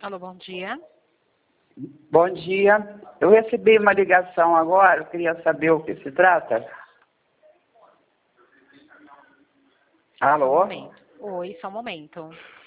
Alô, bom dia. Bom dia. Eu recebi uma ligação agora, eu queria saber o que se trata. Só um Alô? momento. Oi, só um momento.